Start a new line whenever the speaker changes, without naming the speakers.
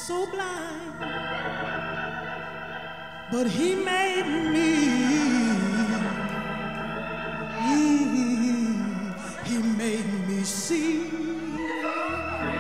so blind, but he made me. He made me see.